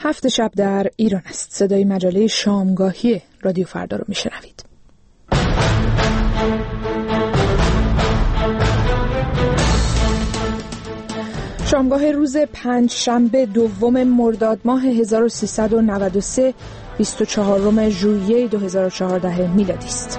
7 شب در ایران است. صدای مجله شامگاهی رادیو فردا رو میشنوید. شامگاه روز پنجشنبه دوم مرداد ماه 1393 24 ژوئیه 2014 میلادی است.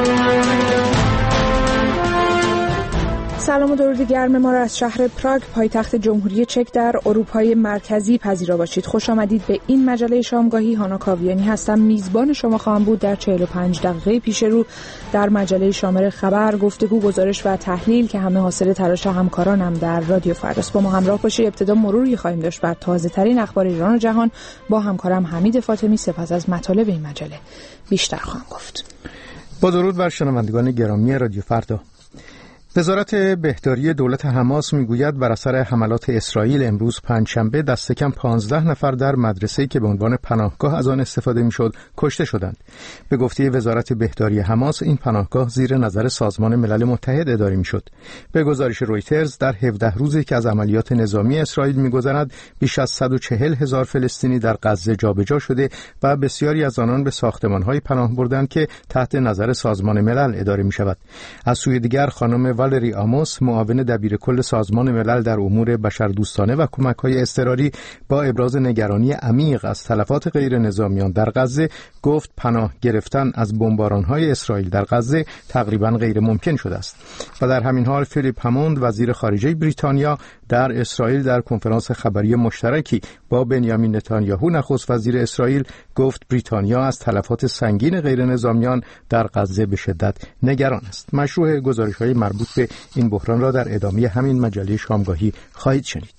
سلام و درود گرم ما را از شهر پراگ پایتخت جمهوری چک در اروپای مرکزی پذیرا باشید. خوش آمدید به این مجله شامگاهی. هانا کاویانی هستم، میزبان شما خواهم بود در 45 دقیقه پیش رو در مجله شامل خبر، گفتگو، گزارش و تحلیل که همه حاصل تلاش همکارانم در رادیو فرداست. با ما همراه باشید. ابتدا مروری خواهیم داشت بر تازه ترین اخبار ایران و جهان با همکارم حمید فاطمی. سپس از مطالب این مجله بیشتر خواهم گفت. با درود بر شنوندگان گرامی رادیو فردا. وزارت بهداری دولت حماس میگوید بر اثر حملات اسرائیل امروز پنجشنبه دست کم 15 نفر در مدرسه‌ای که به عنوان پناهگاه از آن استفاده میشد کشته شدند. به گفته وزارت بهداری حماس این پناهگاه زیر نظر سازمان ملل متحد اداره میشد. به گزارش رویترز در 17 روزی که از عملیات نظامی اسرائیل میگذرد بیش از 140,000 فلسطینی در غزه جابجا شده و بسیاری از آنان به ساختمان‌های پناه بردند که تحت نظر سازمان ملل اداره میشود. از سوی دیگر خانم والری آموس، معاون دبیرکل سازمان ملل در امور بشردوستانه و کمک‌های اضطراری، با ابراز نگرانی عمیق از تلفات غیر نظامیان در غزه گفت پناه گرفتن از بمباران‌های اسرائیل در غزه تقریباً غیر ممکن شده است. و در همین حال فیلیپ هموند، وزیر خارجه بریتانیا، در اسرائیل در کنفرانس خبری مشترکی با بنیامین نتانیاهو نخست وزیر اسرائیل گفت بریتانیا از تلفات سنگین غیر نظامیان در غزه به شدت نگران است. مشروع گزارش‌های مربوط به این بحران را در ادامه همین مجله شامگاهی خواهید شنید.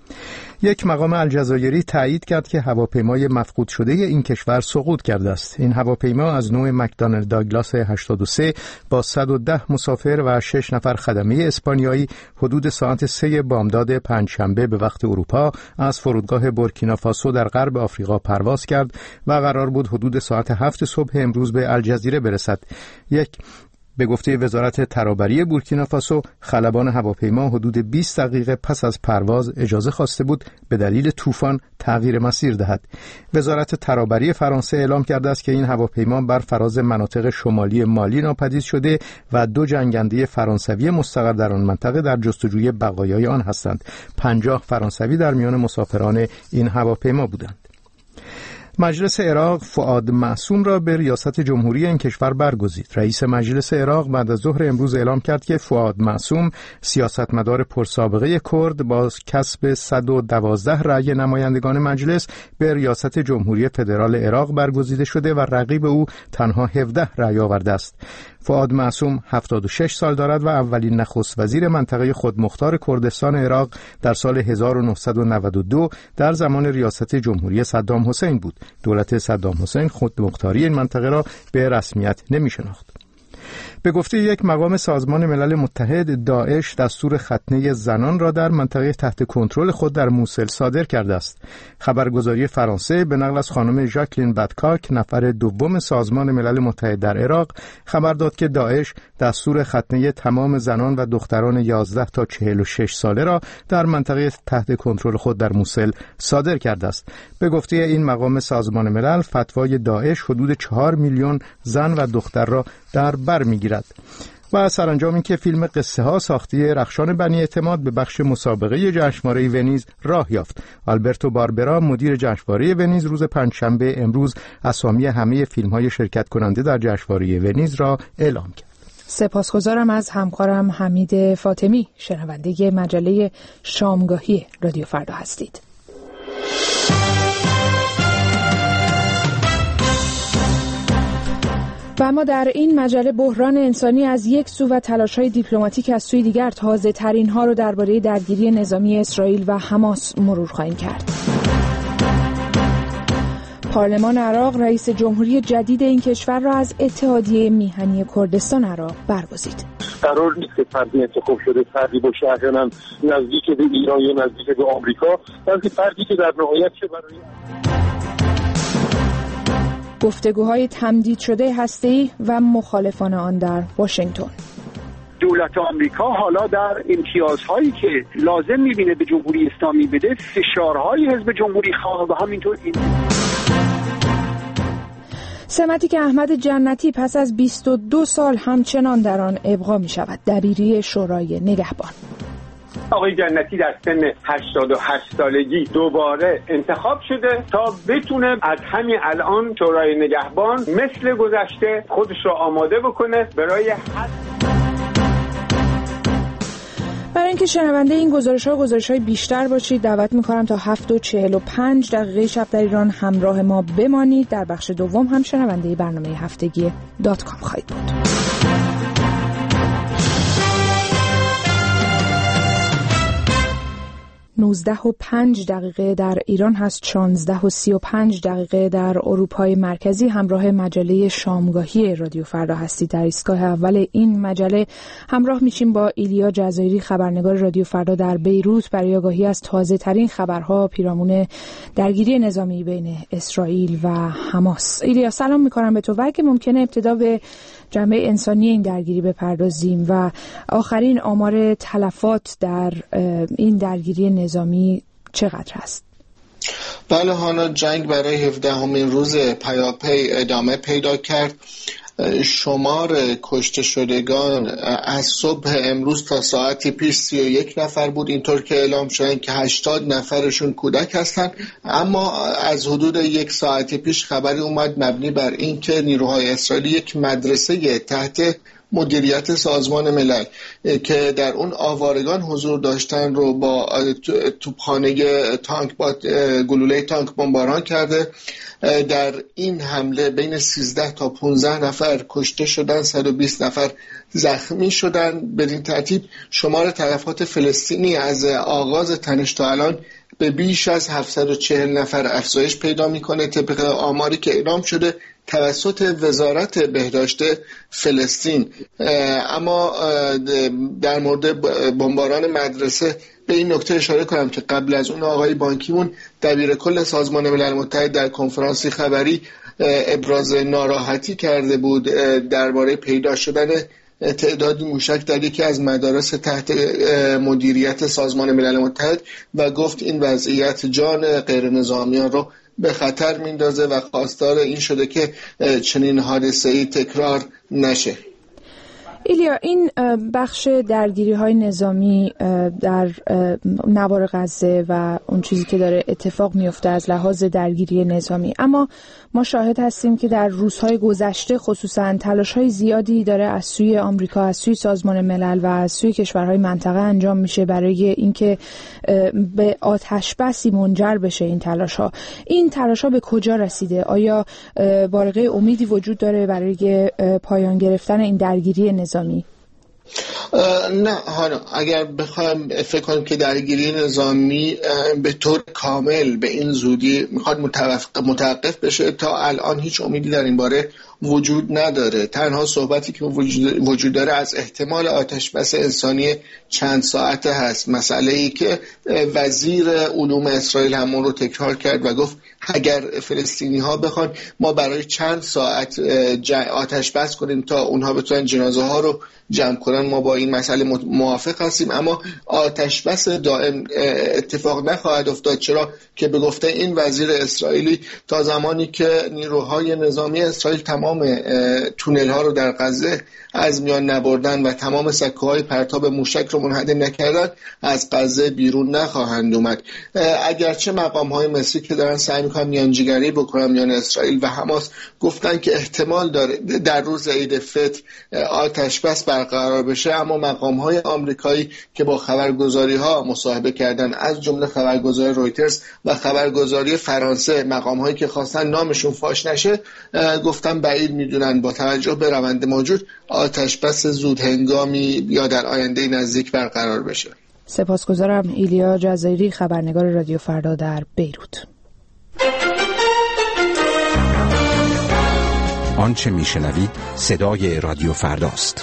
یک مقام الجزایری تایید کرد که هواپیمای مفقود شده این کشور سقوط کرده است. این هواپیما از نوع مکدانل داگلاس 83 با 110 مسافر و 6 نفر خدمه اسپانیایی حدود ساعت 3 بامداد پنجشنبه به وقت اروپا از فرودگاه بورکینافاسو در غرب آفریقا پرواز کرد و قرار بود حدود ساعت 7 صبح امروز به الجزیره برسد. به گفته وزارت ترابری بورکینافاسو، خلبان هواپیما حدود 20 دقیقه پس از پرواز اجازه خواسته بود به دلیل طوفان تغییر مسیر دهد. وزارت ترابری فرانسه اعلام کرده است که این هواپیما بر فراز مناطق شمالی مالی ناپدید شده و 2 جنگنده فرانسوی مستقر در آن منطقه در جستجوی بقایای آن هستند. 50 فرانسوی در میان مسافران این هواپیما بودند. مجلس عراق فؤاد معصوم را به ریاست جمهوری این کشور برگزید. رئیس مجلس عراق بعد از ظهر امروز اعلام کرد که فؤاد معصوم، سیاستمدار پرسابقه کرد، با کسب 112 رأی نمایندگان مجلس به ریاست جمهوری فدرال عراق برگزیده شده و رقیب او تنها 17 رأی آورده است. فؤاد معصوم 76 سال دارد و اولین نخست وزیر منطقه خودمختار کردستان عراق در سال 1992 در زمان ریاست جمهوری صدام حسین بود. دولت صدام حسین خودمختاری این منطقه را به رسمیت نمی شناخت. به گفته یک مقام سازمان ملل متحد، داعش دستور ختنه زنان را در منطقه تحت کنترل خود در موسل صادر کرده است. خبرگزاری فرانسه به نقل از خانم ژاکلین بدکاک، نفر دوم سازمان ملل متحد در عراق، خبر داد که داعش دستور ختنه تمام زنان و دختران 11 تا 46 ساله را در منطقه تحت کنترل خود در موسل صادر کرده است. به گفته این مقام سازمان ملل، فتوای داعش حدود 4 میلیون زن و دختر را در بر میگیرد. و سرانجام این که فیلم قصه ها ساخته رخشان بنی اعتماد به بخش مسابقه جشنواره ونیز راه یافت. آلبرتو باربرا، مدیر جشنواره ونیز، روز پنجشنبه امروز اسامی همه فیلم های شرکت کننده در جشنواره ونیز را اعلام کرد. سپاسگزارم از همکارم حمید فاطمی. شنونده مجله شامگاهی رادیو فردا هستید. و اما در این مجله بحران انسانی از یک سو و تلاش‌های دیپلماتیک از سوی دیگر تازه ترین ها رو درباره درگیری نظامی اسرائیل و حماس مرور خواهیم کرد. پارلمان عراق رئیس جمهوری جدید این کشور را از اتحادیه میهنی کردستان عراق برگزید. قرار نیست که فردی انتخاب شده فردی باشه احیانا نزدیک به ایران یا نزدیک به آمریکا، بلکه فردی که در نهایت چه برای گفتگوهای تمدید شده هسته‌ای و مخالفان آن در واشنگتن. دولت آمریکا حالا در امتیازهایی که لازم می‌بینه به جمهوری اسلامی بده فشارهای حزب جمهوری خواه و همینطور این سمتی که احمد جنتی پس از 22 سال همچنان در آن ابقا می شود. دبیری شورای نگهبان. آقای جنتی در سن 88 سالگی دوباره انتخاب شده تا بتونه از همین الان شورای نگهبان مثل گذشته خودش رو آماده بکنه برای برای اینکه شنونده این گزارش‌های بیشتر باشید دعوت می‌کنم تا 7:45 شب در ایران همراه ما بمانید. در بخش دوم هم شنونده برنامه هفتگی .com خواهید بود. 19:05 در ایران هست، 16:35 در اروپای مرکزی. همراه مجله شامگاهی رادیو فردا هستید. در ایستگاه اول این مجله همراه میشیم با ایلیا جزایری، خبرنگار رادیو فردا در بیروت، برای آگاهی از تازه ترین خبرها پیرامون درگیری نظامی بین اسرائیل و حماس. ایلیا سلام میکنم به تو و اگه ممکنه ابتدا به جنبه انسانی این درگیری بپردازیم و آخرین آمار تلفات در این درگیری نظامی چقدر هست؟ بله هانا، جنگ برای 17مین روز پیاپی ادامه پیدا کرد. شمار کشته شدگان از صبح امروز تا ساعتی پیش 31 نفر بود، اینطور که اعلام شدن که 80 نفرشون کودک هستند. اما از حدود یک ساعتی پیش خبری اومد مبنی بر این که نیروهای اسرائیلی یک مدرسه تحت مدیریت سازمان ملل که در اون آوارگان حضور داشتن رو با توپخانه تانک با گلوله تانک بمباران کرده. در این حمله بین 13 تا 15 نفر کشته شدن، 120 نفر زخمی شدن. بدین ترتیب شمار تلفات فلسطینی از آغاز تنش تا الان به بیش از 740 نفر افزایش پیدا میکنه طبق آماری که اعلام شده توسط وزارت بهداشت فلسطین. اما در مورد بمباران مدرسه به این نکته اشاره کنم که قبل از اون آقای بان کی مون دبیر کل سازمان ملل متحد در کنفرانسی خبری ابراز ناراحتی کرده بود درباره پیدا شدن تعدادی موشک در یکی از مدارس تحت مدیریت سازمان ملل متحد و گفت این وضعیت جان غیر نظامیان رو به خطر میندازه و خواستار این شده که چنین حادثه‌ای تکرار نشه. ایلیا، این بخش درگیری‌های نظامی در نوار غزه و اون چیزی که داره اتفاق میفته از لحاظ درگیری نظامی، اما ما شاهد هستیم که در روزهای گذشته خصوصاً تلاش‌های زیادی داره از سوی آمریکا، از سوی سازمان ملل و از سوی کشورهای منطقه انجام میشه برای اینکه به آتش بسی منجر بشه این تلاش‌ها به کجا رسیده؟ آیا بارقه امیدی وجود داره برای پایان گرفتن این درگیری نظامی؟ نه هانا، اگر بخوایم فکر کنیم که درگیری نظامی به طور کامل به این زودی میخواد متوقف بشه، تا الان هیچ امیدی در این باره وجود نداره. تنها صحبتی که وجود داره از احتمال آتش بس انسانی چند ساعته هست، مسئله ای که وزیر علوم اسرائیل همون رو تکرار کرد و گفت اگر فلسطینی ها بخوان ما برای چند ساعت آتش بس کنیم تا اونها بتونن جنازه ها رو جمع کنن، ما با این مسئله موافق هستیم، اما آتش بس دائم اتفاق نخواهد افتاد. چرا که به گفته این وزیر اسرائیلی تا زمانی که نیروهای نظامی اسرائیل تمام تونل ها رو در غزه از میان نبردن و تمام سکه‌های پرتاب موشک رو منهدم نکردن، از غزه بیرون نخواهند اومد. اگرچه مقام‌های مصری که دارن سعی می‌کنن میانجیگری بکنن میان اسرائیل و حماس گفتن که احتمال داره در روز عید فطر آتش بس برقرار بشه، اما مقام‌های آمریکایی که با خبرگزاری‌ها مصاحبه کردن، از جمله خبرگزاری رویترز و خبرگزاری فرانسه، مقام‌هایی که خواستن نامشون فاش نشه، گفتن بعید می‌دونن با توجه به روند موجود آتش بس زود هنگامی یا در آینده نزدیک برقرار بشه. سپاسگزارم. ایلیا جزایری، خبرنگار رادیو فردا در بیروت. آنچه میشنوید صدای رادیو فرداست.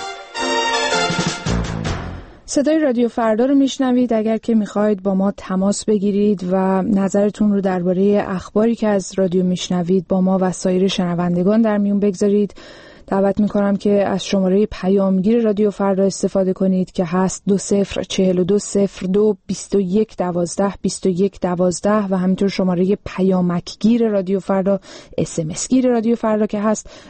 صدای رادیو فردا رو میشنوید. اگر که میخواید با ما تماس بگیرید و نظرتون رو درباره اخباری که از رادیو میشنوید با ما و سایر شنوندگان در میون بگذارید، دعوت میکنم که از شماره پیامگیر رادیو فردا استفاده کنید که هست 2042022112 و همینطور شماره پیامکگیر رادیو فردا SMS گیر رادیو فردا که هست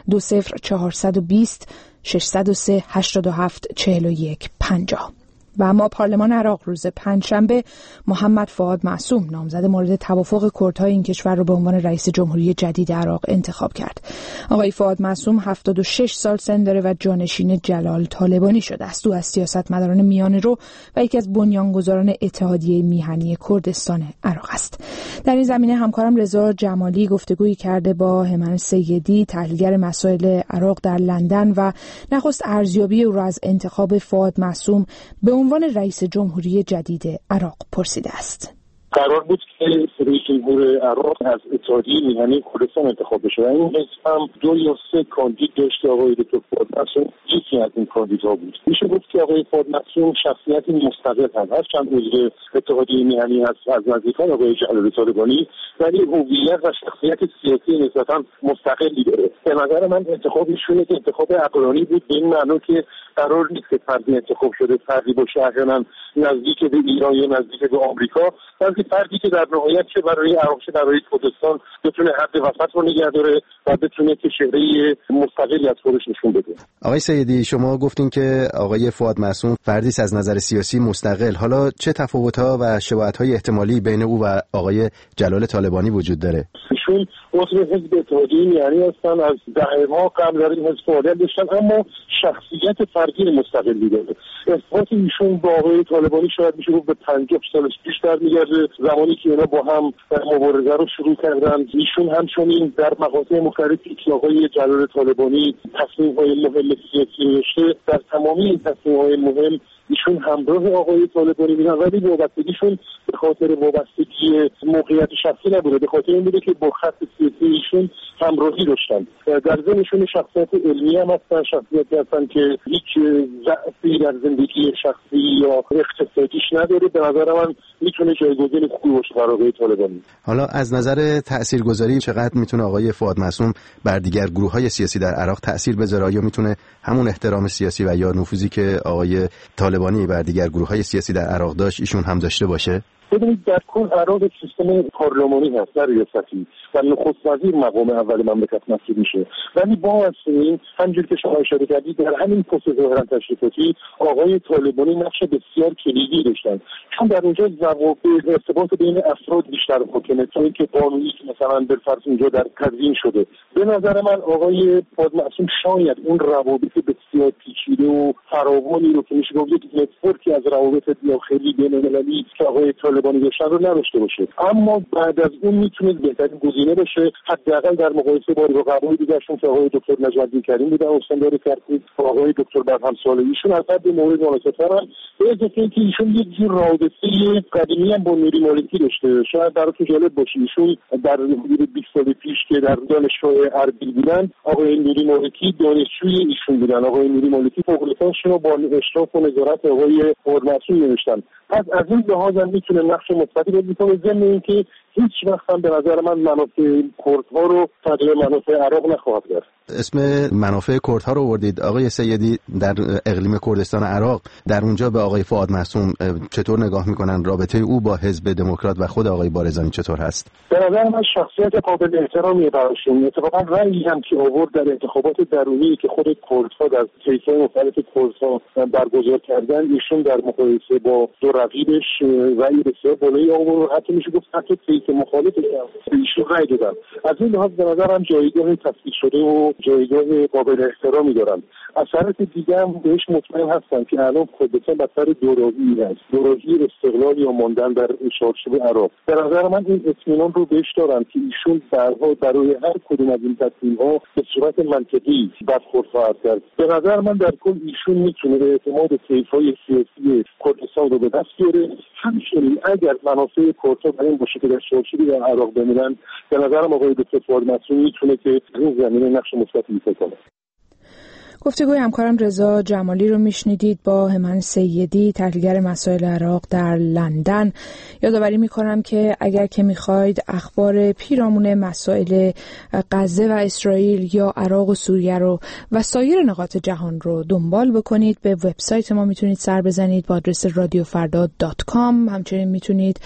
20420 و اما پارلمان عراق روز پنجشنبه محمد فؤاد معصوم نامزد مورد توافق کردهای این کشور را به عنوان رئیس جمهوری جدید عراق انتخاب کرد. آقای فؤاد معصوم 76 سال سن داره و جانشین جلال طالبانی شده است. او از سیاستمداران میانه‌رو و یکی از بنیانگذاران اتحادیه میهنی کردستان عراق است. در این زمینه همکارم رضا جمالی گفتگویی کرده با همن سیدی، تحلیلگر مسائل عراق در لندن و نخست ارزیابی او را از انتخاب فؤاد معصوم به عنوان رئیس جمهوری جدید عراق پرسیده است. قرار بود که رئیس جمهور عراق از اتحادیه میهنی کردستان انتخاب بشه. این حزب هم 2 یا 3 کاندید داشت. آقای دکتر فؤاد معصوم یکی از این کاندیدها بود. میشه گفت که آقای فؤاد معصوم شخصیتی مستقل هست، چند عضو اتحادیه میهنی هست از نزدیکان آقای جلال طالبانی، ولی هویت و شخصیت سیاسی نسبتا مستقلی داره. به نظر من انتخاب ایشون انتخاب عقلانی بود، به این معنی که قرار نیست که فردی انتخاب شده فردی باشه احیانا نزدیک به ایران یا نزدیک به آمریکا، بلکه فردی که در نهایت چه برای عراق چه برای کردستان بتونه حد وسط رو نگه داره و بتونه که چهره مستقلی از خودش نشون بده. آقای سیدی، شما گفتین که آقای فؤاد معصوم فردی است از نظر سیاسی مستقل. حالا چه تفاوت‌ها و شباهت‌های احتمالی بین او و آقای جلال طالبانی وجود داره؟ ایشون عضو حزب اتحادیه میهنی هستن، از دهه‌ها قبل در این حزب فعالیت داشتن، اما شخصیت فردی مستقلی داره. ارتباط ایشون با آقای طالبانی شاید میشه گفت به 50 سال پیش برمیگرده، زمانی که اینا با هم مبارزه رو شروع کردن. ایشون همچنین در مقاطع مختلفی که آقای جلال طالبانی تصمیم‌های مهم سیاسی داشته، در تمامی این تصمیم‌های مهم ایشون همراه آقای طالبانی بودن، ولی وابستگیشون به خاطر وابستگی موقعیت شخصی نبوده، به خاطر این بوده که با خط سیاسی ایشون همراهی داشتن. در ضمنشون شخصیت علمی هم هستن، شخصیتی هستن که هیچ ضعفی در زندگی شخصی یا اقتصادیش نداره. به نظر من میتونه جایگزین خوبی باشه برای آقای طالبانی. حالا از نظر تاثیرگذاری چقدر میتونه آقای فؤاد معصوم بر دیگر گروه‌های سیاسی در عراق تاثیر بذاره؟ یا میتونه همون احترام سیاسی و یا نفوذی که آقای طالبانی بر دیگر گروه‌های سیاسی در عراق داشت ایشون هم داشته باشه؟ ببینید، در کل عراق سیستم پارلمانی هست در ریاستی و نخست وزیر مقام اول مملکت محسوب میشه، ولی با این همونجوری که شما اشاره کردید در همین پست ظاهرا تشریفاتی آقای طالبانی نقش بسیار کلیدی داشتن، چون در اونجا ضوابط ارتباط بین افراد بیشتر حاکمه تا اینکه قانونی که مثلا بالفرض اونجا در تدوین شده. به نظر من آقای فؤاد معصوم شاید اون روابط بسیار پیچیده و فراوانی رو که میشه گفت یک نتورکی از روابط داخلی بین‌المللی که آقای طالبانی داشتن رو نداشته باشه، اما بعد از اون میتونه بهترین گزینه باشه، حداقل در مقایسه با رقبای دیگرشون که آقای دکتر نجم‌الدین کریم بودن استاندار کرکوک و آقای دکتر برهم صالحیشون از حد مورد مناسب‌ترن. به اضافه اینکه ایشون یک جور رابطه قدیمی هم با نوری مالکی داشته. شاید براتون جالب باشه ایشون در حدود 20 سال پیش که در دانشگاه اربیل بودن، آقای نوری مالکی دانشجوی ایشون بودن. آقای نوری مالکی فوق‌لیسانسشون رو با اشراف و نظارت آقای فؤاد معصوم نوشتن. پس از این لحاظ هم میتونه نقش مثبتی بازی کنه، ضمن اینکه هیچ وقت هم به نظر من منافع کردها رو تغییر منافع عراق نخواهد کرد. اسم منافع کردها رو آوردید آقای سیدی. در اقلیم کردستان عراق در اونجا به آقای فؤاد معصوم چطور نگاه میکنن؟ رابطه او با حزب دموکرات و خود آقای بارزانی چطور هست؟ به نظر من شخصیت قابل احترامی براشون. اتفاقا رأیی هم که آورد در انتخابات درونی که خود کردها در طیف‌های مختلف کردها برگزار کردن، ایشون در مقایسه با دو رقیبش رأی بسیار بالایی آورد، حتی میشه گفت حتی طیف مخالفش هم ایشون رأی دادن. از این لحاظ به نظرم جایگاه تصدیق شده و جایگاه قابل احترامی دارن. از طرف دیگه هم بهش مطمئن هستن که الان کردستان بر سر دوراهی هست، دوراهی استقلال یا ماندن در چارچوب عراق. به نظر من این اطمینان رو بهش دارن که ایشون برای هر کدوم از این تصمیم‌ها به صورت منطقی برخورد خواهد کرد. به نظر من در کل ایشون میتونه به اعتماد طیف‌های سیاسی کردستان رو به دست بیاره. همچنین اگر منافع کردها برای این باشه که در چارچوب عراق بمونن، به نظرم آقای دکتر فؤاد معصوم میتونه که این زمینه نقش مثبتی ایفا کنه. گفتگوی همکارم رضا جمالی رو میشنیدید با همن سیدی، تحلیلگر مسائل عراق در لندن. یادآوری میکنم که اگر که میخواید اخبار پیرامون مسائل غزه و اسرائیل یا عراق و سوریه رو و سایر نقاط جهان رو دنبال بکنید، به وبسایت ما میتونید سر بزنید با آدرس radiofarda.com. همچنین میتونید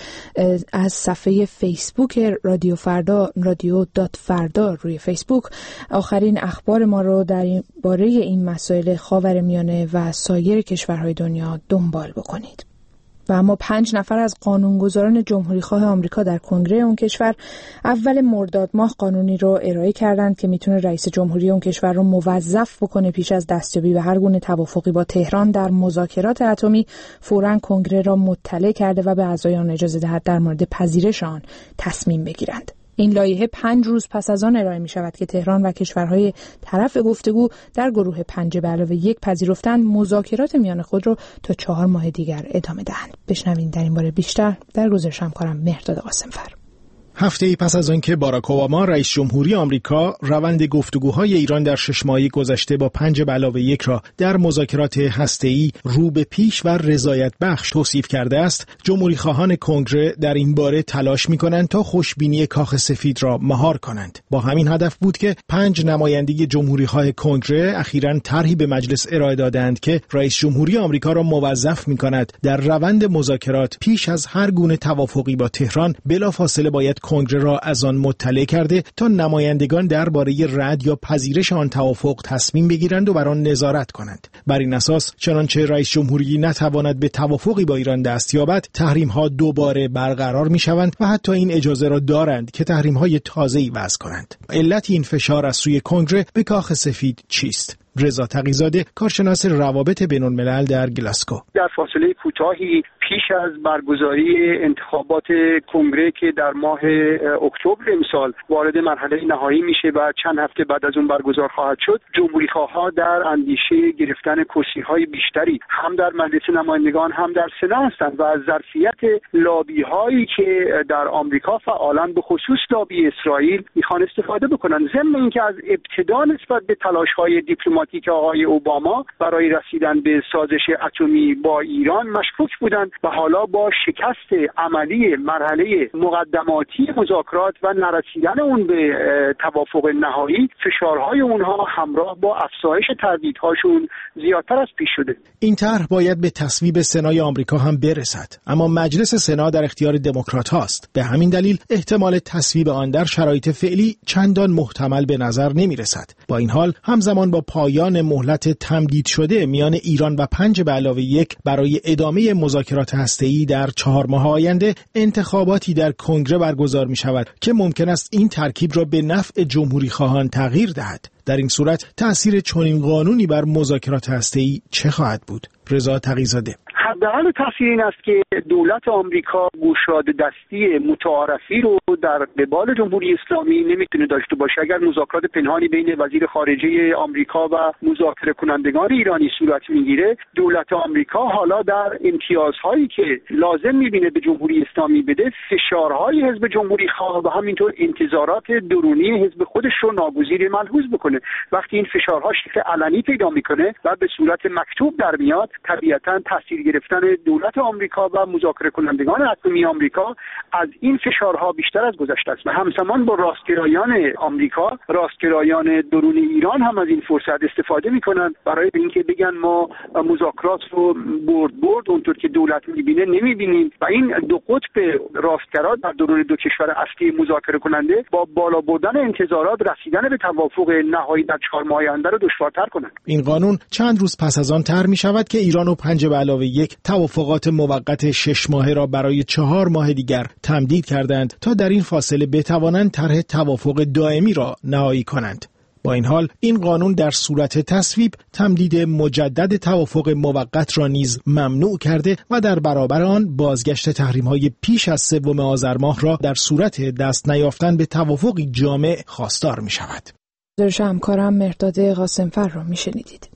از صفحه فیسبوک رادیو فردا، رادیو.فردا روی فیسبوک آخرین اخبار ما رو در باره این مسائل خاورمیانه و سایر کشورهای دنیا دنبال بکنید. و اما 5 نفر از قانونگذاران جمهوریخواه آمریکا در کنگره اون کشور اول مرداد ماه قانونی رو ارائه کردند که میتونه رئیس جمهوری اون کشور رو موظف بکنه پیش از دستیابی به هر گونه توافقی با تهران در مذاکرات اتمی فوراً کنگره را مطلع کرده و به اعضای آن اجازه دهد در مورد پذیرش آن تصمیم بگیرند. این لایحه 5 روز پس از آن ارائه می شود که تهران و کشورهای طرف گفتگو در گروه 5+1 پذیرفتند مذاکرات میان خود را تا 4 ماه دیگر ادامه دهند. بشنوید در این باره بیشتر در گزارش همکارم مهرداد قاسمفر. هفته‌ای پس از آنکه باراک اوباما رئیس جمهوری آمریکا روند گفتگوهای ایران در 6 ماه گذشته با 5+1 را در مذاکرات هسته‌ای رو به پیش و رضایت بخش توصیف کرده است، جمهوری‌خواهان کنگره در این باره تلاش می‌کنند تا خوشبینی کاخ سفید را مهار کنند. با همین هدف بود که 5 نماینده جمهوری‌خواه کنگره اخیراً طرحی به مجلس ارائه دادند که رئیس جمهوری آمریکا را موظف می‌کند در روند مذاکرات پیش از هر گونه توافقی با تهران بلافاصله باید کنگره را از آن مطلع کرده تا نمایندگان درباره رد یا پذیرش آن توافق تصمیم بگیرند و بر آن نظارت کنند. بر این اساس چنانچه رئیس جمهوری نتواند به توافقی با ایران دست یابد، تحریم‌ها دوباره برقرار می‌شوند و حتی این اجازه را دارند که تحریم‌های تازه‌ای وضع کنند. علت این فشار از سوی کنگره به کاخ سفید چیست؟ رضا تقی‌زاده، کارشناس روابط بین‌الملل در گلاسکو: در فاصله کوتاهی پیش از برگزاری انتخابات کنگره که در ماه اکتبر امسال وارد مرحله نهایی میشه و چند هفته بعد از اون برگزار خواهد شد، جمهوری‌خواه‌ها در اندیشه گرفتن کرسی‌های بیشتری هم در مجلس نمایندگان هم در سنا هستند و از ظرفیت لابی‌هایی که در آمریکا فعالن، به خصوص لابی اسرائیل، میخوان استفاده بکنن، ضمن اینکه از ابتدا نسبت به تلاش‌های دیپلماتیک آقای اوباما برای رسیدن به سازش اتمی با ایران مشکوک بودند و حالا با شکست عملی مرحله مقدماتی مذاکرات و نرسیدن اون به توافق نهایی، فشارهای اونها همراه با افزایش تردیدهاشون زیادتر از پیش شده. این طرح باید به تصویب سنای آمریکا هم برسد، اما مجلس سنا در اختیار دموکرات هاست. به همین دلیل احتمال تصویب آن در شرایط فعلی چندان محتمل به نظر نمی رسد. با این حال همزمان با پایان مهلت تمدید شده میان ایران و 5+1 برای ادامه مذاکرات هسته‌ای در 4 ماه آینده، انتخاباتی در کنگره برگزار می شود که ممکن است این ترکیب را به نفع جمهوری خواهان تغییر دهد. در این صورت تأثیر چنین قانونی بر مذاکرات هسته‌ای چه خواهد بود؟ رضا تقی‌زاده: حداقل تاثیر این است که دولت آمریکا گشاده دستی متعارفی رو در قبال جمهوری اسلامی نمیتونه داشته باشه. اگر مذاکرات پنهانی بین وزیر خارجه آمریکا و مذاکره کنندگان ایرانی صورت میگیره، دولت آمریکا حالا در امتیازهایی که لازم میبینه به جمهوری اسلامی بده، فشارهای حزب جمهوری خواه و همینطور انتظارات درونی حزب خودش رو ناگزیر ملحوظ بکنه. وقتی این فشارها شکل علنی پیدا میکنه و به صورت مکتوب در میاد، طبیعتاً تاثیر گرفتن دولت آمریکا و مذاکره کنندگان اتمی آمریکا از این فشارها بیشتر از گذشته است و همزمان با راستگرایان آمریکا، راستگرایان درون ایران هم از این فرصت استفاده میکنند برای اینکه بگن ما مذاکرات رو برد اونطور که دولت میبینه نمیبینیم و این دو قطب راستگرا در درون دو کشور اصلی مذاکره کننده با بالا بردن انتظارات رسیدن به توافق نهایی در 4 ماه آینده رو دشوارتر کنند. این قانون چند روز پس از آن طرح میشود که ایران و 5+1 توافقات موقت 6 ماهه را برای 4 ماه دیگر تمدید کردند تا در این فاصله بتوانند طرح توافق دائمی را نهایی کنند. با این حال این قانون در صورت تصویب تمدید مجدد توافق موقت را نیز ممنوع کرده و در برابر آن بازگشت تحریم‌های پیش از 3 آذر ماه را در صورت دست نیافتن به توافقی جامع خواستار می‌شود. گزارش همکارم مهرداد قاسمفر را می‌شنیدید.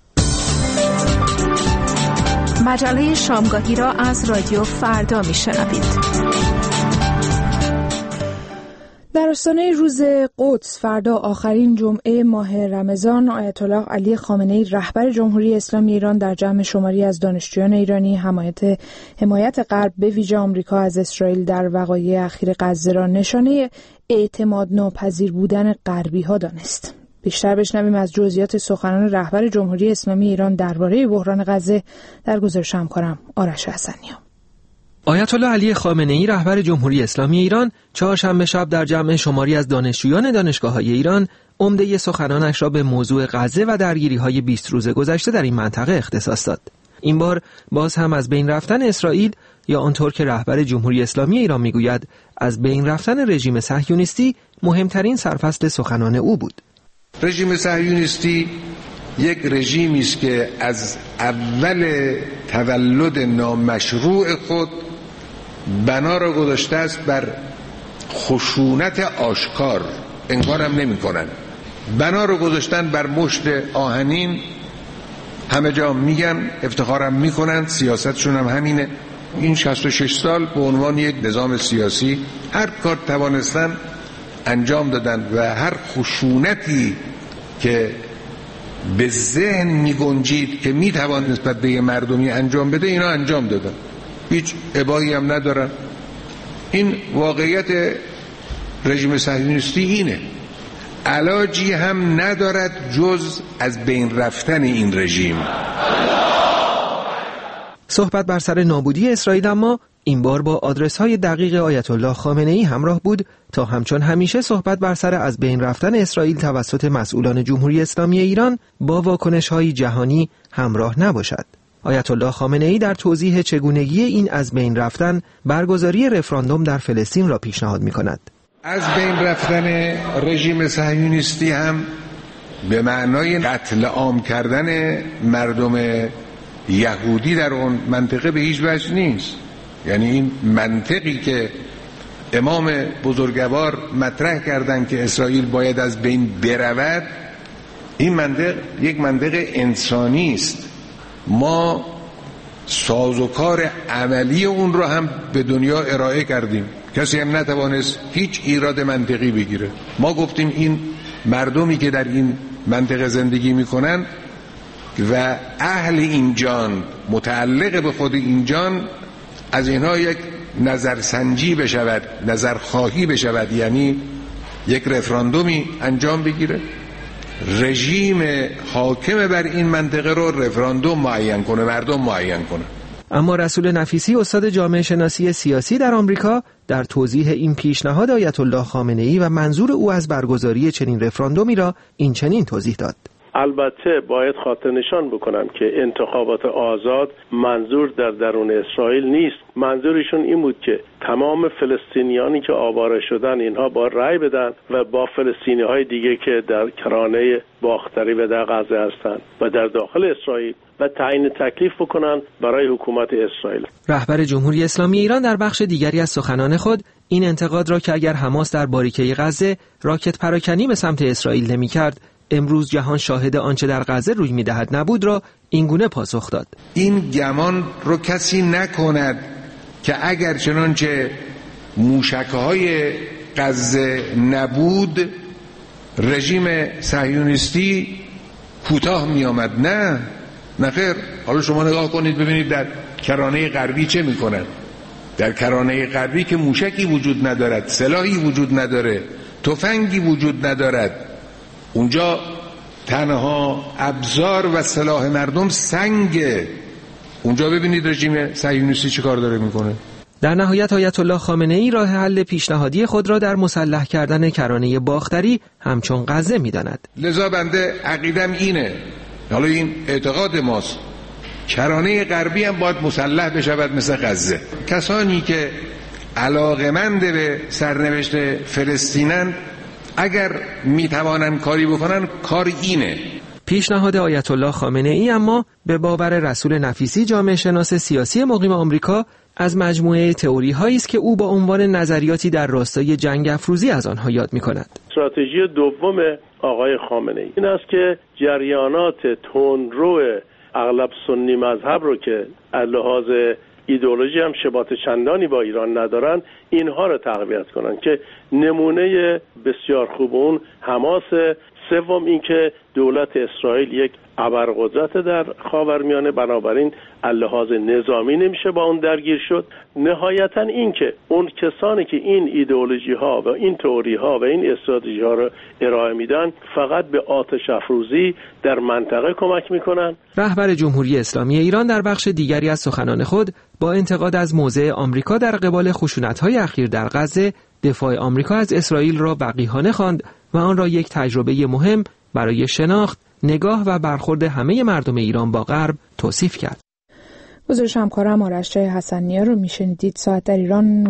مجله شامگاهی را از رادیو فردا می‌شنوید. در آستانه روز قدس فردا آخرین جمعه ماه رمضان، آیت الله علی خامنه‌ای رهبر جمهوری اسلامی ایران در جمع شماری از دانشجویان ایرانی حمایت غرب به ویژه آمریکا از اسرائیل در وقایع اخیر غزه را نشانه اعتماد ناپذیر بودن غربی‌ها دانست. بیشتر بشنویم از جزئیات سخنان رهبر جمهوری اسلامی ایران درباره بحران غزه در گزارش همکارم آرش حسنی‌ها. آیت الله علی خامنه‌ای رهبر جمهوری اسلامی ایران چهارشنبه شب در جمع شماری از دانشجویان دانشگاه‌های ایران عمده سخنانش را به موضوع غزه و درگیری‌های 20 روز گذشته در این منطقه اختصاص داد. این بار باز هم از بین رفتن اسرائیل، یا آنطور که رهبر جمهوری اسلامی ایران میگوید از بین رفتن رژیم صهیونیستی، مهمترین سرفصل سخنان او بود. رژیم صهیونیستی یک رژیمی است که از اول تولد نامشروع خود بنا را گذاشته است بر خشونت آشکار، انکارم نمی کنن. بنا را گذاشتن بر مشت آهنین، همه جا میگن، افتخارم میکنن، سیاستشون هم همینه. این 66 سال به عنوان یک نظام سیاسی هر کار توانستن انجام دادن و هر خشونتی که به ذهن میگنجید که میتوان نسبت به مردمی انجام بده، اینا انجام دادن، هیچ ابایی هم ندارن. این واقعیت رژیم صهیونیستی اینه، علاجی هم ندارد جز از بین رفتن این رژیم. صحبت بر سر نابودی اسرائیل اما این بار با آدرس‌های دقیق آیت الله خامنه‌ای همراه بود تا همچون همیشه صحبت بر سر از بین رفتن اسرائیل توسط مسئولان جمهوری اسلامی ایران با واکنش‌های جهانی همراه نباشد. آیت الله خامنه‌ای در توضیح چگونگی این از بین رفتن برگزاری رفراندوم در فلسطین را پیشنهاد می‌کند. از بین رفتن رژیم صهیونیستی هم به معنای قتل عام کردن مردم یهودی در اون منطقه به هیچ وجه نیست. یعنی این منطقی که امام بزرگوار مطرح کردن که اسرائیل باید از بین برود، این منطق یک منطق انسانی است. ما سازوکار عملی اون رو هم به دنیا ارائه کردیم، کسی هم نتوانست هیچ ایراد منطقی بگیره. ما گفتیم این مردمی که در این منطقه زندگی میکنن و اهل این جان، متعلق به خود این جان، از اینها یک نظرسنجی بشود، نظرخواهی بشود، یعنی یک رفراندومی انجام بگیره، رژیم حاکم بر این منطقه رو رفراندوم معین کنه، مردم معین کنه. اما رسول نفیسی استاد جامعه شناسی سیاسی در آمریکا در توضیح این پیشنهاد آیت الله خامنه‌ای و منظور او از برگزاری چنین رفراندومی را این چنین توضیح داد: البته باید خاطر نشان بکنم که انتخابات آزاد منظور در درون اسرائیل نیست. منظورشون این بود که تمام فلسطینیانی که آواره شدن اینها با رأی بدن و با فلسطینی‌های دیگه که در کرانه باختری و در غزه هستند و در داخل اسرائیل و تعیین تکلیف بکنن برای حکومت اسرائیل. رهبر جمهوری اسلامی ایران در بخش دیگری از سخنان خود این انتقاد را که اگر حماس در باریکه غزه راکت پراکنی به سمت اسرائیل نمی‌کرد، امروز جهان شاهد آنچه در غزه روی می‌دهد نبود را اینگونه پاسخ داد: این گمان رو کسی نکند که اگر چنانچه موشک‌های غزه نبود رژیم صهیونیستی کوتاه می‌آمد. نه خیر. حالا شما نگاه کنید ببینید در کرانه غربی چه می‌کنند. در کرانه غربی که موشکی وجود ندارد، سلاحی وجود نداره، تفنگی وجود ندارد، اونجا تنها ابزار و سلاح مردم سنگه. اونجا ببینید رژیم صهیونیستی چه کار داره میکنه. در نهایت آیت الله خامنه‌ای راه حل پیشنهادی خود را در مسلح کردن کرانه باختری همچون غزه می‌داند. لذا بنده عقیدم اینه، حالا این اعتقاد ماست، کرانه غربی هم باید مسلح بشود مثل غزه. کسانی که علاقمند به سرنوشت فلسطینن اگر میتوانن کاری بکنن، کار اینه. پیشنهاد آیت الله خامنه‌ای اما به باور رسول نفیسی جامعه شناس سیاسی مقیم آمریکا از مجموعه تئوری هایی است که او با عنوان نظریاتی در راستای جنگ افروزی از آنها یاد می‌کند. استراتژی دوم آقای خامنه‌ای این است که جریانات تندرو اغلب سنی مذهب رو که از لحاظ ایدئولوژی هم شباهت چندانی با ایران ندارن، اینها رو تقویت کنن که نمونه بسیار خوب اون حماس. سوم اینکه دولت اسرائیل یک ابرقدرت در خاورمیانه، بنابراین اللحاظ نظامی نمیشه با اون درگیر شد. نهایتا اینکه اون کسانی که این ایدئولوژی ها و این تئوری ها و این استراتژی ها رو ارائه میدن فقط به آتش افروزی در منطقه کمک میکنن. رهبر جمهوری اسلامی ایران در بخش دیگری از سخنان خود با انتقاد از موضع آمریکا در قبال خشونت‌های اخیر در غزه، دفاع آمریکا از اسرائیل را وقیحانه خواند و آن را یک تجربه مهم برای شناخت، نگاه و برخورد همه مردم ایران با غرب توصیف کرد. گزارش همکارم آرش حسنی‌نیا رو میشنیدید. ساعت در ایران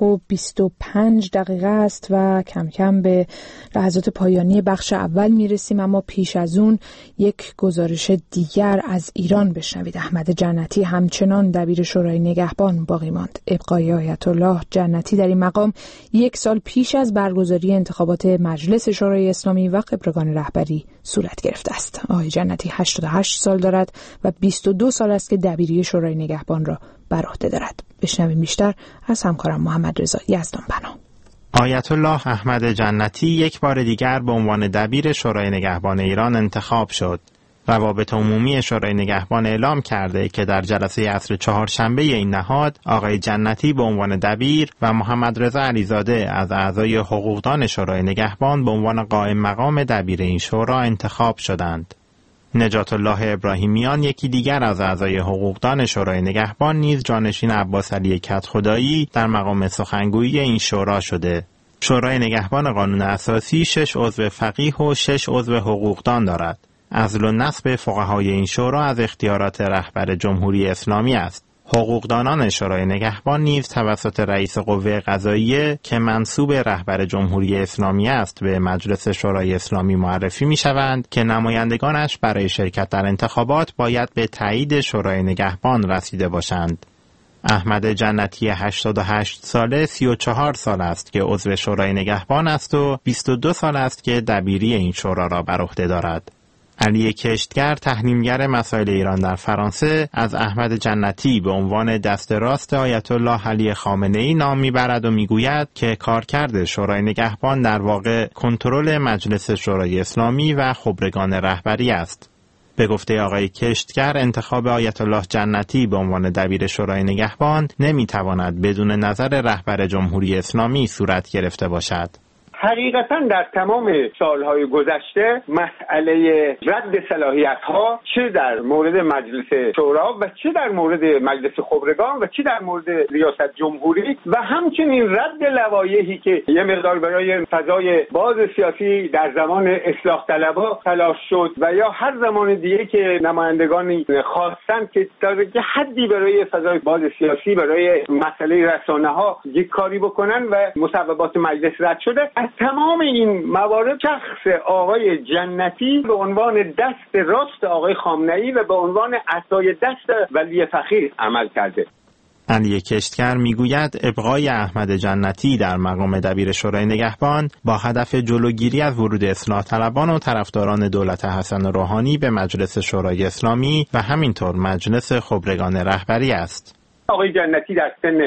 19:25 است و کم کم به لحظات پایانی بخش اول میرسیم، اما پیش از اون یک گزارش دیگر از ایران بشنوید. احمد جنتی همچنان دبیر شورای نگهبان باقی ماند. ابقای آیت الله جنتی در این مقام یک سال پیش از برگزاری انتخابات مجلس شورای اسلامی و خبرگان رهبری صورت گرفته است. آقای جنتی 88 سال دارد و 22 سال است که دبیری شورای نگهبان را بر عهده دارد. بشنویم بیشتر از همکارم محمد رضا یزدانپناه. آیت الله احمد جنتی یک بار دیگر به عنوان دبیر شورای نگهبان ایران انتخاب شد. روابط عمومی شورای نگهبان اعلام کرده که در جلسه عصر چهارشنبه این نهاد آقای جنتی به عنوان دبیر و محمد رضا علیزاده از اعضای حقوقدان شورای نگهبان به عنوان قائم مقام دبیر این شورا انتخاب شدند. نجات الله ابراهیمیان، یکی دیگر از اعضای حقوقدان شورای نگهبان، نیز جانشین عباس علی کدخدایی در مقام سخنگویی این شورا شده. شورای نگهبان قانون اساسی 6 عضو فقیه و 6 عضو حقوقدان دارد. عزل و نصب فقهای این شورا از اختیارات رهبر جمهوری اسلامی است. حقوقدانان شورای نگهبان نیز توسط رئیس قوه قضاییه که منصوب رهبر جمهوری اسلامی است به مجلس شورای اسلامی معرفی می‌شوند که نمایندگانش برای شرکت در انتخابات باید به تایید شورای نگهبان رسیده باشند. احمد جنتی 88 ساله 34 سال است که عضو شورای نگهبان است و 22 سال است که دبیری این شورا را بر عهده دارد. علی کشتگر، تحلیلگر مسائل ایران در فرانسه، از احمد جنتی به عنوان دست راست آیت الله علی خامنه‌ای نام میبرد و میگوید که کارکرد شورای نگهبان در واقع کنترل مجلس شورای اسلامی و خبرگان رهبری است. به گفته آقای کشتگر، انتخاب آیت الله جنتی به عنوان دبیر شورای نگهبان نمیتواند بدون نظر رهبر جمهوری اسلامی صورت گرفته باشد. حقیقتا در تمام سالهای گذشته مسئله رد صلاحیت‌ها چه در مورد مجلس شورا و چه در مورد مجلس خبرگان و چه در مورد ریاست جمهوری و همچنین رد لوایحی که یه مقدار برای فضای باز سیاسی در زمان اصلاح طلبها تلاش شد و یا هر زمان دیگه که نمایندگانی خواستند که در یه حدی برای فضای باز سیاسی برای مسئله رسانه‌ها یک کاری بکنن و مصوبات مجلس رد شده. تمام این موارد شخص آقای جنتی به عنوان دست راست آقای خامنه‌ای و به عنوان عصای دست ولی فقیه عمل کرده. علی کشتگر میگوید ابقای احمد جنتی در مقام دبیر شورای نگهبان با هدف جلوگیری از ورود اصلاح طلبان و طرفداران دولت حسن روحانی به مجلس شورای اسلامی و همینطور مجلس خبرگان رهبری است. آقای جنتی در سن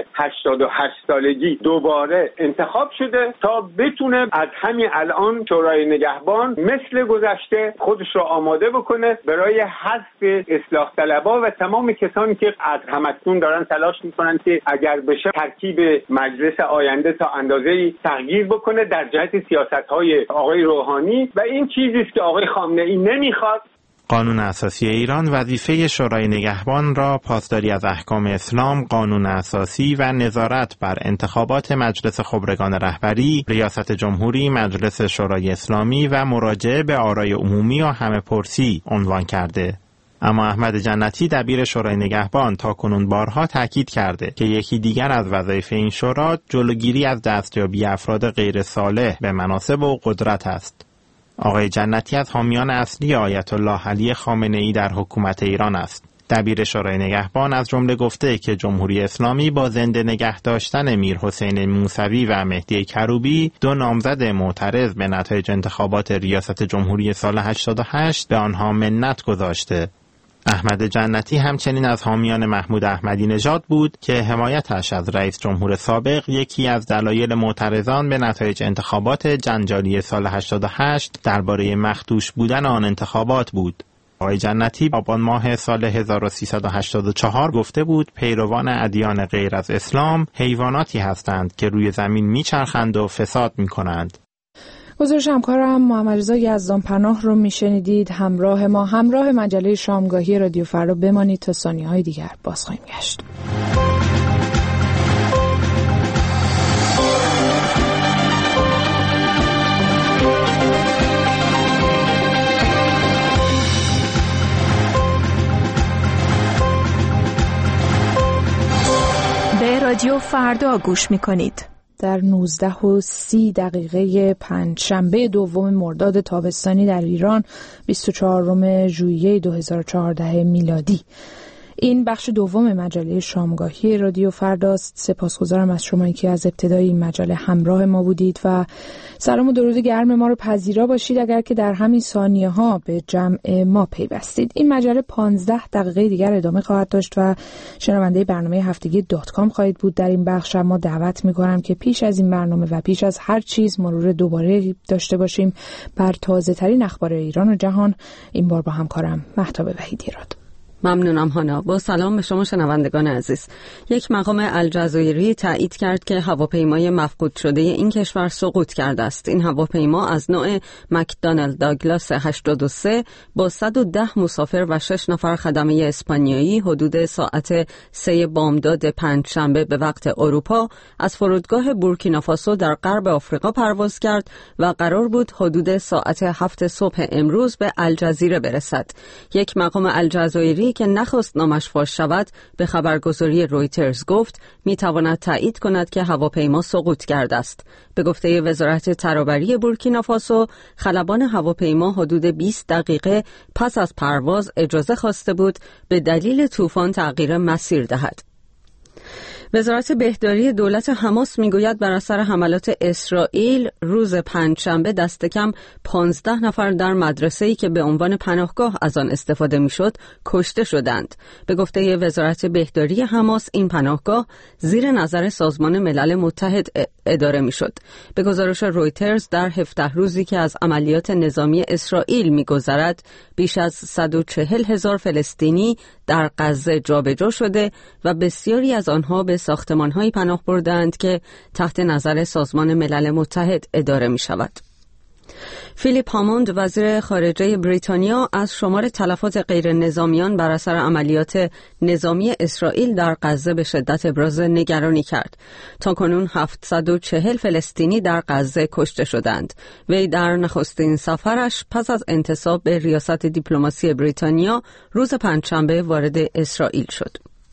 88 سالگی دوباره انتخاب شده تا بتونه از همین الان شورای نگهبان مثل گذشته خودش را آماده بکنه برای حذف اصلاح طلبها و تمام کسانی که از همکنون دارن تلاش میکنن که اگر بشه ترکیب مجلس آینده تا اندازه‌ای تغییر بکنه در جهت سیاست‌های آقای روحانی و این چیزی است که آقای خامنه‌ای نمیخواد. قانون اساسی ایران وظیفه شورای نگهبان را پاسداری از احکام اسلام، قانون اساسی و نظارت بر انتخابات مجلس خبرگان رهبری، ریاست جمهوری، مجلس شورای اسلامی و مراجعه به آرای عمومی و همه‌پرسی عنوان کرده. اما احمد جنتی دبیر شورای نگهبان تاکنون بارها تاکید کرده که یکی دیگر از وظایف این شورا جلوگیری از دستیابی افراد غیر صالح به مناصب و قدرت است. آقای جنتی از حامیان اصلی آیت الله علی خامنه‌ای در حکومت ایران است. دبیر شورای نگهبان از جمله گفته که جمهوری اسلامی با زنده نگه داشتن میرحسین موسوی و مهدی کروبی، دو نامزد معترض به نتایج انتخابات ریاست جمهوری سال 88، به آنها منت گذاشته. احمد جنتی همچنین از حامیان محمود احمدی نژاد بود که حمایتش از رئیس جمهور سابق یکی از دلایل معترضان به نتایج انتخابات جنجالی سال 88 درباره مخدوش بودن آن انتخابات بود. آقای جنتی آبان ماه سال 1384 گفته بود پیروان ادیان غیر از اسلام حیواناتی هستند که روی زمین میچرخند و فساد میکنند. گزارش همکارم محمد رضا یزدانپناه رو میشنیدید. همراه مجله شامگاهی رادیو فردا بمانید تا ثانیه‌های دیگر باز خواهیم گشت. به رادیو فردا گوش میکنید. در 19:30 پنجشنبه دوم مرداد تابستانی در ایران 24 ژوئیه 2014 میلادی. این بخش دوم مجله شامگاهی رادیو فرداست. سپاسگزارم از شما که از ابتدای این مجله همراه ما بودید و سلام و درود گرم ما رو پذیرا باشید اگر که در همین ثانیه ها به جمع ما پیوستید. این مجله 15 دقیقه دیگر ادامه خواهد داشت و شنونده برنامه هفتگی .com خواهید بود. در این بخش ما دعوت می‌کنم که پیش از این برنامه و پیش از هر چیز مرور دوباره داشته باشیم بر تازه‌ترین اخبار ایران و جهان. این بار با همکارم مهتاب وحیدی‌راد. ممنونم هانا. با سلام به شما شنوندگان عزیز. یک مقام الجزایری تایید کرد که هواپیمای مفقود شده این کشور سقوط کرده است. این هواپیما از نوع مکدونالد داگلاس 83 با 110 مسافر و 6 نفر خدمه اسپانیایی حدود ساعت 3 بامداد پنجشنبه به وقت اروپا از فرودگاه بورکینافاسو در غرب آفریقا پرواز کرد و قرار بود حدود ساعت 7 صبح امروز به الجزیره برسد. یک مقام الجزایری که نخواست نامش فاش شود به خبرگزاری رویترز گفت میتواند تایید کند که هواپیما سقوط کرده است. به گفته وزارت ترابری بورکینافاسو خلبان هواپیما حدود 20 دقیقه پس از پرواز اجازه خواسته بود به دلیل طوفان تغییر مسیر دهد. وزارت بهداری دولت حماس میگوید بر اثر حملات اسرائیل روز پنجشنبه دست کم 15 نفر در مدرسه‌ای که به عنوان پناهگاه از آن استفاده میشد کشته شدند. به گفته وزارت بهداری حماس این پناهگاه زیر نظر سازمان ملل متحد اداره میشد. به گزارش رویترز در 17 روزی که از عملیات نظامی اسرائیل میگذرد بیش از 140,000 فلسطینی در غزه جابجا شده و بسیاری از آنها به ساختمان‌هایی پناه بردند که تحت نظر سازمان ملل متحد اداره می‌شود. فیلیپ هاموند وزیر خارجه بریتانیا از شمار تلفات غیر نظامیان بر اثر عملیات نظامی اسرائیل در غزه به شدت ابراز نگرانی کرد. تاکنون 740 فلسطینی در غزه کشته شدند. وی در نخستین سفرش پس از انتصاب به ریاست دیپلماسی بریتانیا روز پنجشنبه وارد اسرائیل شد.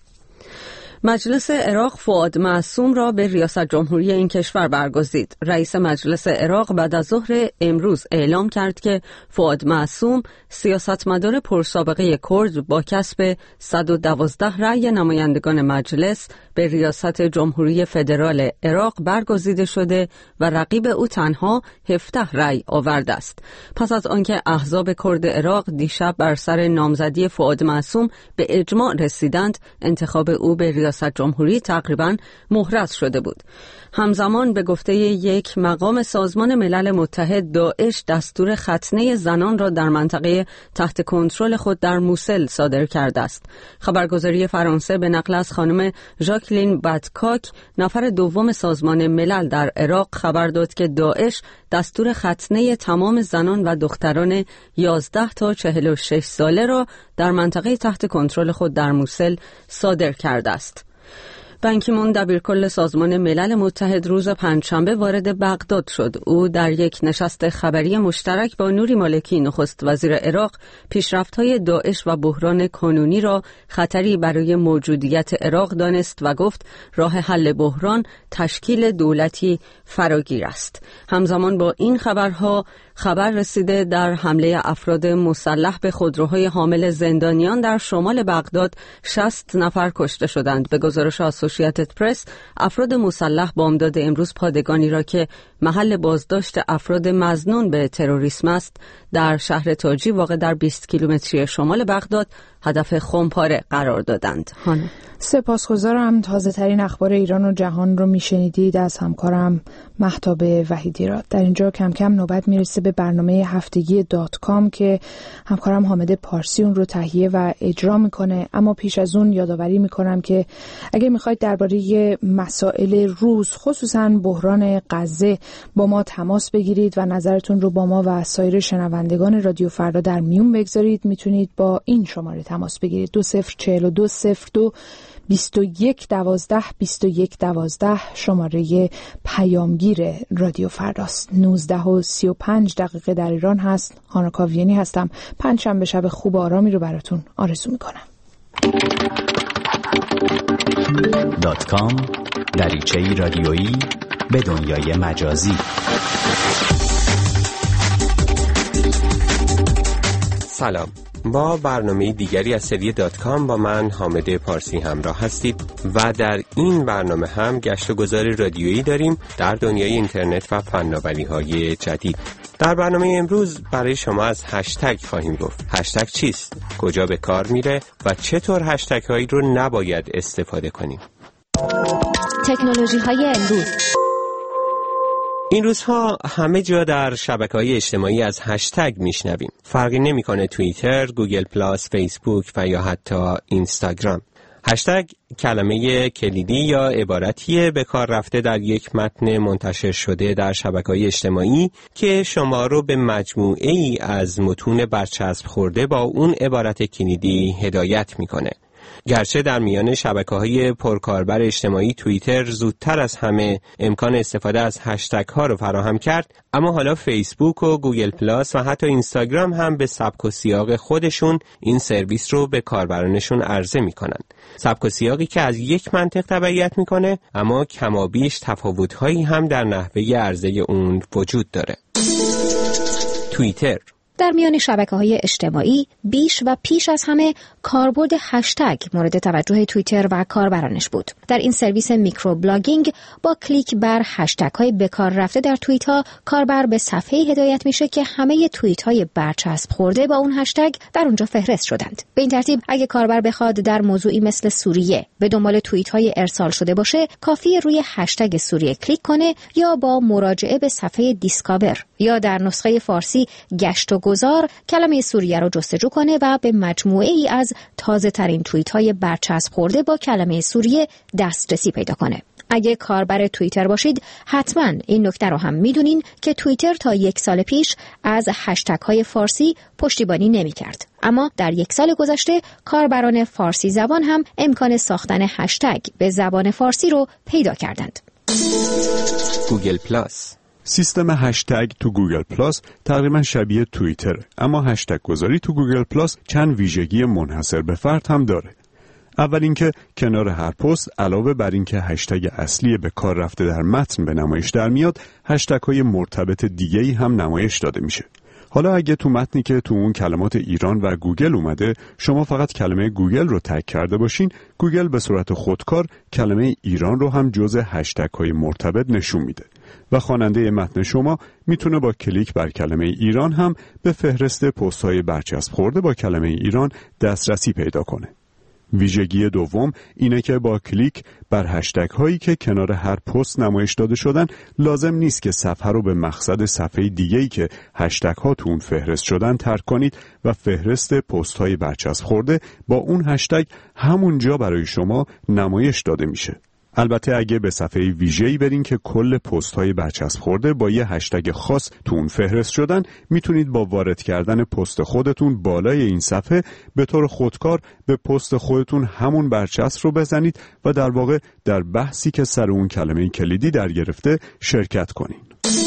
مجلس عراق فؤاد معصوم را به ریاست جمهوری این کشور برگزید. رئیس مجلس عراق بعد از ظهر امروز اعلام کرد که فؤاد معصوم سیاستمدار پرسابقه کرد با کسب 112 رأی نمایندگان مجلس به ریاست جمهوری فدرال عراق برگزیده شده و رقیب او تنها 17 رأی آورده است. پس از آنکه احزاب کرد عراق دیشب بر سر نامزدی فؤاد معصوم به اجماع رسیدند، انتخاب او به ریاست جمهوری تقریباً محرز شده بود. همزمان به گفته یک مقام سازمان ملل متحد داعش دستور ختنه زنان را در منطقه تحت کنترل خود در موسل صادر کرده است. خبرگزاری فرانسه به نقل از خانم ژاکلین باتکاک نفر دوم سازمان ملل در عراق خبر داد که داعش دستور ختنه تمام زنان و دختران 11 تا 46 ساله را در منطقه تحت کنترل خود در موسل صادر کرده است. بان کی مون دبیرکل سازمان ملل متحد روز پنجشنبه وارد بغداد شد. او در یک نشست خبری مشترک با نوری مالکی نخست وزیر عراق پیشرفت‌های داعش و بحران کنونی را خطری برای موجودیت عراق دانست و گفت راه حل بحران تشکیل دولتی فراگیر است. همزمان با این خبرها خبر رسیده در حمله افراد مسلح به خودروهای حامل زندانیان در شمال بغداد 60 نفر کشته شدند. به گزارش اسوسییتد پرس افراد مسلح بامداد امروز پادگانی را که محل بازداشت افراد مظنون به تروریسم است در شهر تاجی واقع در 20 کیلومتری شمال بغداد هدف خمپاره قرار دادند. سپاسگزارم. تازه ترین اخبار ایران و جهان رو میشنیدید از همکارم مهتاب وحیدی را. در اینجا کم کم نوبت میرسه به برنامه هفتگی .com که همکارم حامد پارسی اون رو تهیه و اجرا میکنه. اما پیش از اون یادآوری میکنم که اگه میخواید درباره مسائل روز خصوصا بحران غزه با ما تماس بگیرید و نظرتون رو با ما و سایر شنوندگان رادیو فردا در میون بگذارید، میتونید با این شماره تماس بگیرید: 204202 2112 2112 شماره پیامگیر رادیو فرداست. 19:35 در ایران هست. هانا کاویانی هستم. پنجشنبه شب خوب و آرامی رو براتون آرزو میکنم. .com دریچه‌ای رادیویی به دنیای مجازی. سلام، با برنامه دیگری از سری .com با من حامد پارسی همراه هستید و در این برنامه هم گشت و گذار رادیویی داریم در دنیای اینترنت و فناوری‌های جدید. در برنامه امروز برای شما از هشتگ خواهیم گفت. هشتگ چیست؟ کجا به کار میره و چطور هشتگ هایی رو نباید استفاده کنیم؟ تکنولوژی های امروز. این روزها همه جا در شبکه‌های اجتماعی از هشتگ میشنویم. فرقی نمی‌کنه توییتر، گوگل پلاس، فیسبوک و یا حتی اینستاگرام. هشتگ کلمه کلیدی یا عبارتیه به کار رفته در یک متن منتشر شده در شبکه‌های اجتماعی که شما رو به مجموعه ای از متون برچسب خورده با اون عبارت کلیدی هدایت می‌کنه. گرچه در میان شبکه‌های پرکاربر اجتماعی توییتر زودتر از همه امکان استفاده از هشتگ ها رو فراهم کرد، اما حالا فیسبوک و گوگل پلاس و حتی اینستاگرام هم به سبک و سیاق خودشون این سرویس رو به کاربرانشون عرضه میکنن. سبک و سیاقی که از یک منطق تبعیت میکنه، اما کمابیش تفاوت‌هایی هم در نحوه عرضه اون وجود داره. توییتر در میان شبکه‌های اجتماعی بیش و پیش از همه کاربرد هشتگ مورد توجه توییتر و کاربرانش بود. در این سرویس میکرو بلاگینگ با کلیک بر هشتگ‌های به کار رفته در توییت‌ها، کاربر به صفحه‌ای هدایت میشه که همه توییت‌های برچسب خورده با اون هشتگ در اونجا فهرست شدند. به این ترتیب اگه کاربر بخواد در موضوعی مثل سوریه به دنبال توییت‌های ارسال شده باشه، کافیه روی هشتگ سوریه کلیک کنه یا با مراجعه به صفحه دیسکاور یا در نسخه فارسی گشت و گذار کلمه سوریه رو جستجو کنه و به مجموعه ای از تازه ترین توییت های برچسب خورده با کلمه سوریه دسترسی پیدا کنه. اگه کاربر توییتر باشید حتما این نکته رو هم میدونین که توییتر تا 1 سال پیش از هشتگ های فارسی پشتیبانی نمی کرد. اما در 1 سال گذشته کاربران فارسی زبان هم امکان ساختن هشتگ به زبان فارسی رو پیدا کردند. گوگل پلاس سیستم هشتگ تو گوگل پلاس تقریبا شبیه توییتر، اما هشتگ گذاری تو گوگل پلاس چند ویژگی منحصر به فرد هم داره. اول اینکه کنار هر پست علاوه بر اینکه هشتگ اصلی به کار رفته در متن به نمایش در میاد، هشتگ های مرتبط دیگه‌ای هم نمایش داده میشه. حالا اگه تو متنی که تو اون کلمات ایران و گوگل اومده شما فقط کلمه گوگل رو تگ کرده باشین، گوگل به صورت خودکار کلمه ایران رو هم جزء هشتگ های مرتبط نشون میده و خواننده متن شما میتونه با کلیک بر کلمه ایران هم به فهرست پست های برچسب خورده با کلمه ایران دسترسی پیدا کنه. ویژگی دوم اینه که با کلیک بر هشتگ هایی که کنار هر پست نمایش داده شدن لازم نیست که صفحه رو به مقصد صفحه دیگه‌ای که هشتگ ها تو اون فهرست شدن ترک کنید و فهرست پست های برچسب خورده با اون هشتگ همونجا برای شما نمایش داده میشه. البته اگه به صفحه ویژه‌ای برین که کل پست‌های برچسب خورده با یه هشتگ خاص تو اون فهرست شدن، میتونید با وارد کردن پست خودتون بالای این صفحه به طور خودکار به پست خودتون همون برچسب رو بزنید و در واقع در بحثی که سر اون کلمه کلیدی در گرفته شرکت کنین.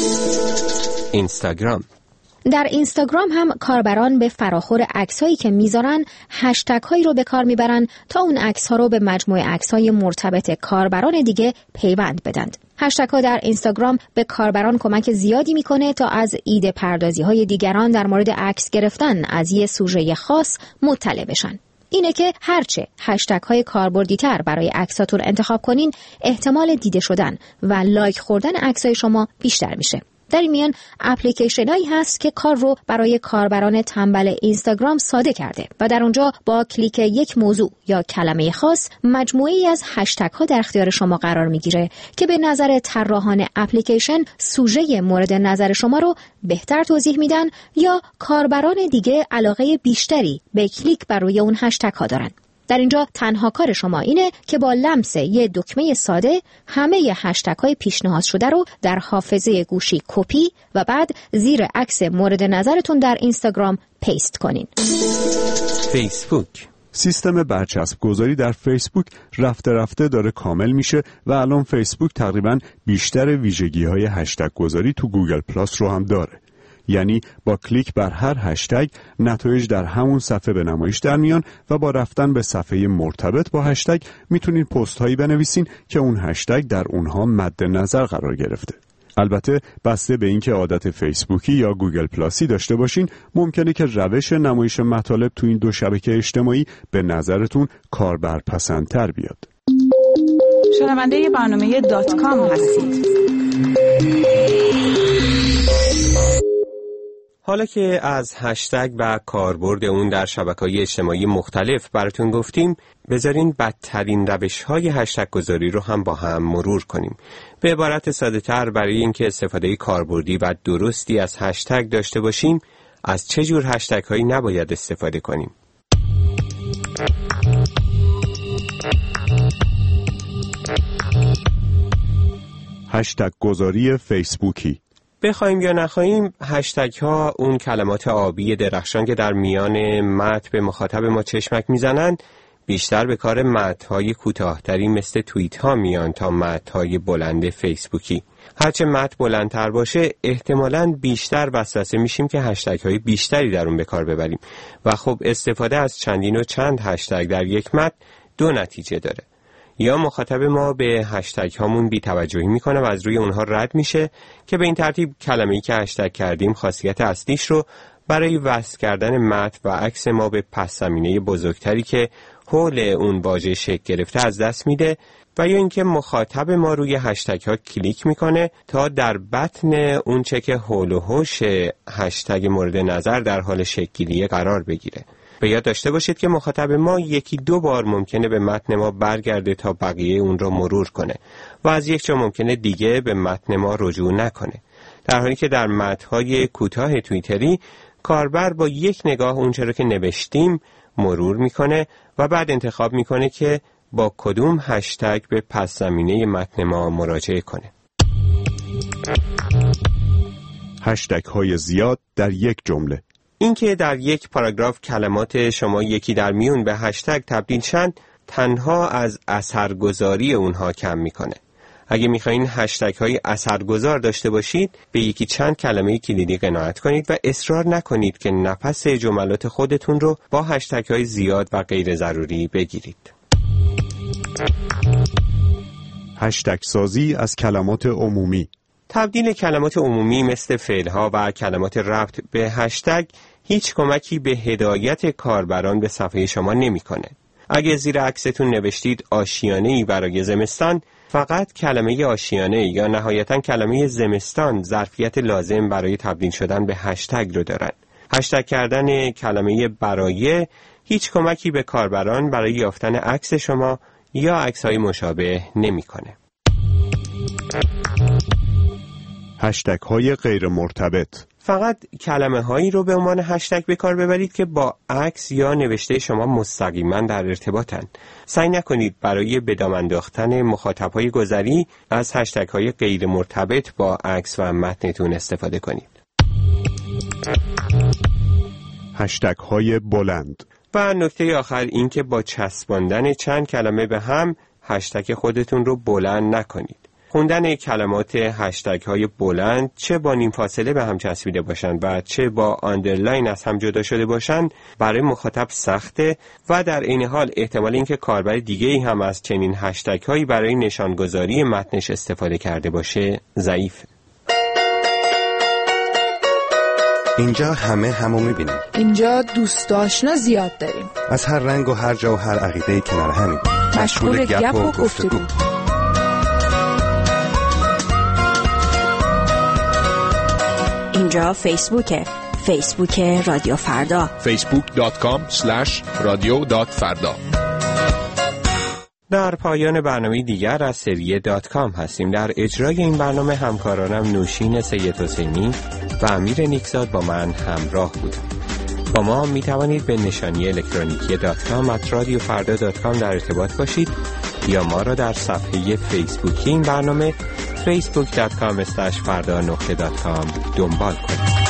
اینستاگرام در اینستاگرام هم کاربران به فراخور عکس‌هایی که میذارن هشتگ‌هایی رو به کار میبرن تا اون عکس‌ها رو به مجموعه عکس‌های مرتبط کاربران دیگه پیوند بدند. هشتگ‌ها در اینستاگرام به کاربران کمک زیادی میکنه تا از ایده پردازی‌های دیگران در مورد عکس گرفتن از یه سوژه خاص مطلع بشن. اینه که هرچه هشتگ‌های کاربردی‌تر برای عکساتون انتخاب کنین، احتمال دیده شدن و لایک خوردن عکس‌های شما بیشتر میشه. در این میان اپلیکیشنایی هست که کار رو برای کاربران تنبل اینستاگرام ساده کرده و در اونجا با کلیک یک موضوع یا کلمه خاص مجموعه‌ای از هشتگ ها در اختیار شما قرار میگیره که به نظر طراحان اپلیکیشن سوژه مورد نظر شما رو بهتر توضیح میدن یا کاربران دیگه علاقه بیشتری به کلیک بر روی اون هشتگ ها دارن. در اینجا تنها کار شما اینه که با لمس یه دکمه ساده همه هشتگ های پیشنهاد شده رو در حافظه گوشی کپی و بعد زیر عکس مورد نظرتون در اینستاگرام پیست کنین. فیسبوک. سیستم برچسب گذاری در فیسبوک رفته رفته داره کامل میشه و الان فیسبوک تقریباً بیشتر ویژگی‌های هشتگ گذاری تو گوگل پلاس رو هم داره. یعنی با کلیک بر هر هشتگ نتایج در همون صفحه به نمایش در میان و با رفتن به صفحه مرتبط با هشتگ میتونین پست هایی بنویسین که اون هشتگ در اونها مد نظر قرار گرفته. البته بسته به اینکه عادت فیسبوکی یا گوگل پلاسی داشته باشین ممکنه که روش نمایش مطالب تو این دو شبکه اجتماعی به نظرتون کاربرپسندتر بیاد. شنونده برنامه .com هستید. حالا که از هشتگ و کاربرد اون در شبکه‌های اجتماعی مختلف براتون گفتیم، بذارین بدترین روش‌های هشتگ گذاری رو هم با هم مرور کنیم. به عبارت ساده‌تر، برای اینکه استفاده کاربردی و درستی از هشتگ داشته باشیم، از چه جور هشتگ‌هایی نباید استفاده کنیم؟ هشتگ گذاری فیسبوکی. بخوایم یا نخواهیم، هشتگ ها اون کلمات آبی درخشان که در میان متن به مخاطب ما چشمک میزنند بیشتر به کار متن های کوتاه‌تری مثل توییت ها میان تا متن های بلند فیسبوکی. هرچه متن بلندتر باشه احتمالاً بیشتر وسوسه میشیم که هشتگ های بیشتری در اون به کار ببریم و خب استفاده از چندین و چند هشتگ در یک متن دو نتیجه داره. یا مخاطب ما به هشتگ هامون بی‌توجهی میکنه و از روی اونها رد میشه که به این ترتیب کلمه‌ای که هشتگ کردیم خاصیت اصلیش رو برای وصل کردن متن و عکس ما به پس زمینه بزرگتری که حول اون واژه شکل گرفته از دست میده و یا اینکه مخاطب ما روی هشتگ ها کلیک میکنه تا در بطن اون چه که حول و حوش هشتگ مورد نظر در حال شکل گیری قرار بگیره. به یاد داشته باشید که مخاطب ما یکی دو بار ممکنه به متن ما برگرده تا بقیه اون رو مرور کنه و از یک جا ممکنه دیگه به متن ما رجوع نکنه، در حالی که در متن‌های کوتاه توییتری کاربر با یک نگاه اونچه رو که نوشتیم مرور میکنه و بعد انتخاب میکنه که با کدوم هشتگ به پس زمینه متن ما مراجعه کنه. هشتگ های زیاد در یک جمله. اینکه در یک پاراگراف کلمات شما یکی در میون به هشتگ تبدیل شن تنها از اثرگذاری اونها کم میکنه. اگه میخواین هشتگ های اثرگذار داشته باشید به یکی چند کلمه کلیدی قناعت کنید و اصرار نکنید که نفس جملات خودتون رو با هشتگ های زیاد و غیر ضروری بگیرید. هشتگ سازی از کلمات عمومی. تبدیل کلمات عمومی مثل فعلها و کلمات ربط به هشتگ هیچ کمکی به هدایت کاربران به صفحه شما نمیکنه. اگه زیر عکستون نوشتید آشیانه‌ای برای زمستان، فقط کلمه آشیانه یا نهایتاً کلمه زمستان ظرفیت لازم برای تبدیل شدن به هشتگ رو دارن. هشتگ کردن کلمه برای هیچ کمکی به کاربران برای یافتن عکس شما یا عکس‌های مشابه نمیکنه. هشتگ های غیر مرتبط. فقط کلمه هایی رو به عنوان هشتگ به کار ببرید که با عکس یا نوشته شما مستقیما در ارتباطن. سعی نکنید برای به دام انداختن مخاطب های گذری از هشتگ های غیر مرتبط با عکس و متنتون استفاده کنید. هشتگ های بلند. و نکته آخر این که با چسباندن چند کلمه به هم هشتگ خودتون رو بلند نکنید. خوندن کلمات هشتگ های بلند چه با نیم فاصله به هم چسبیده باشند و چه با آندرلاین از هم جدا شده باشند برای مخاطب سخته و در این حال احتمال اینکه کاربر دیگه‌ای هم از چنین هشتگ هایی برای نشانگذاری متنش استفاده کرده باشه ضعیفه. اینجا همه همو میبینیم. اینجا دوست آشنا زیاد داریم. از هر رنگ و هر جا و هر عقیده‌ای کنار همیم. مشغول گپ و گفتگو. اینجا فیسبوک رادیو فردا. facebook.com/radio.farda. در پایان برنامه دیگر از سری .com هستیم. در اجرای این برنامه همکارانم نوشین سید حسینی و امیر نیکزاد با من همراه بود. با ما می توانید به نشانی الکترونیکی .com@radiofarda.com در ارتباط باشید یا ما را در صفحه فیسبوکی این برنامه facebook.com/farda.com دنبال کنید.